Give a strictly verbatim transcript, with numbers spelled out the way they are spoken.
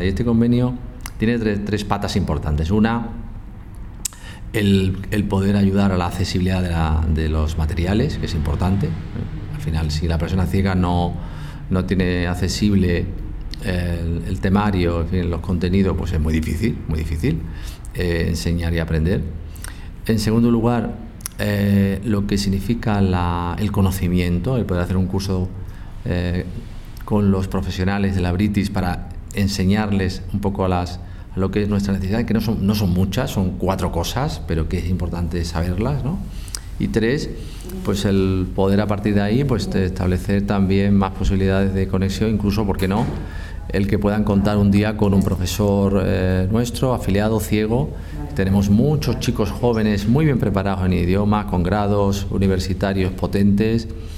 Este convenio tiene tres, tres patas importantes. Una, el, el poder ayudar a la accesibilidad de, la, de los materiales, que es importante. Al final, si la persona ciega no, no tiene accesible el, el temario, en fin, los contenidos, pues es muy difícil, muy difícil eh, enseñar y aprender. En segundo lugar, eh, lo que significa la, el conocimiento, el poder hacer un curso eh, con los profesionales de la British para enseñarles un poco a, las, a lo que es nuestra necesidad, que no son, no son muchas, son cuatro cosas, pero que es importante saberlas, ¿no? Y tres, pues el poder a partir de ahí pues establecer también más posibilidades de conexión, incluso, ¿por qué no?, el que puedan contar un día con un profesor eh, nuestro, afiliado, ciego. Tenemos muchos chicos jóvenes muy bien preparados en idioma, con grados universitarios potentes,